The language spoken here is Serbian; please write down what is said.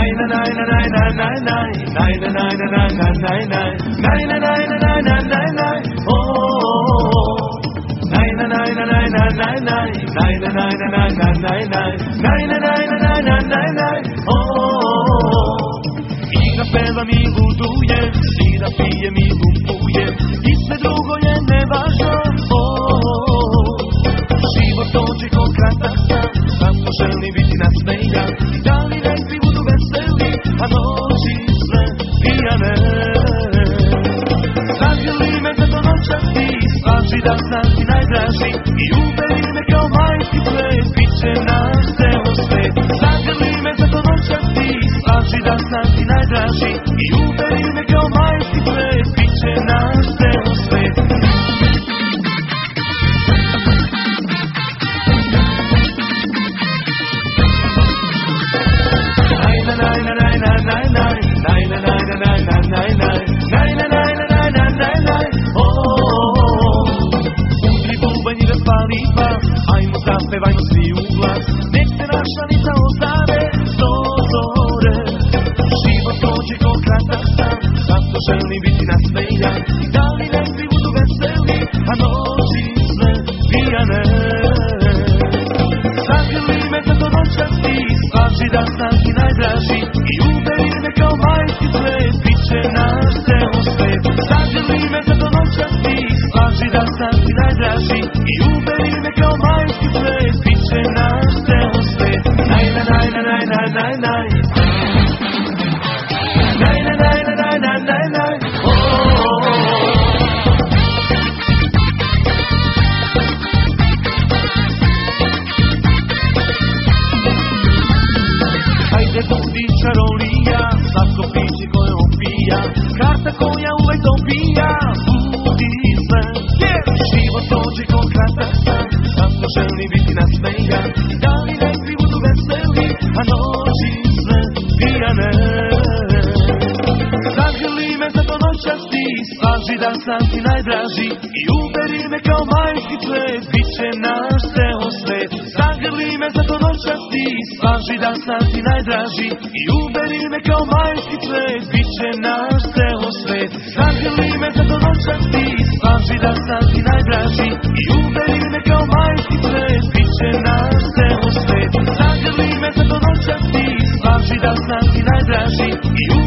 Peva mi buduje, sira pije mi lumpuje i sve drugo je nevažno. Život dođe ko kratak san, zato želim biti nasmejan. I dani ne svi budu veseli, a noći sve pijane. Zagrli me zato noćasti, slaži da sam ti najdraži i uberi me kao majski ples, bit će naš ceo svet. Zagrli me zato noćasti, slaži da sam ti najdraži i uberi me kao majski ples, bit će naš ceo svet. Udri bubanj i raspali bas, ajmo zapevajmo svi u glas, nek se naša lica ozare do zore. Život dođe ko kratak san, zato želim biti nasmejan. I da li ne svi budu veseli, a noći sve pijane. Zagrli me zato noćasti, slaži da sam ti najdraži i uberi me kao majski ples, bit će naš ceo svet. Zagrli me zato noćasti, slaži da sam ti najdraži i uberi me kao majski ples, bit će naš ceo svet. Naj, naj, naj, naj, naj, naj, naj. Naj, naj, naj, naj, naj, naj, naj. Hajde budi čarolija, slatko piće koje opija, karta koja uvek dobija, budi sve. Život dođe ko kratak san, zato želim biti nasmejan. I da li ne svi budu veseli, a noći sve pijane. Zagrli me zato noćasti, slaži da sam ti najdraži i uberi me kao majski ples, bit će naš ceo svet. Zagrli me zato noćasti, slaži da sam ti najdraži i uberi me kao majski ples, bit će naš ceo svet. Zagrli me zato noćasti, slaži da sam ti najdraži i uberi me kao majski ples, bit će naš ceo svet. Zagrli me zato noćasti, slaži da sam ti najdraži i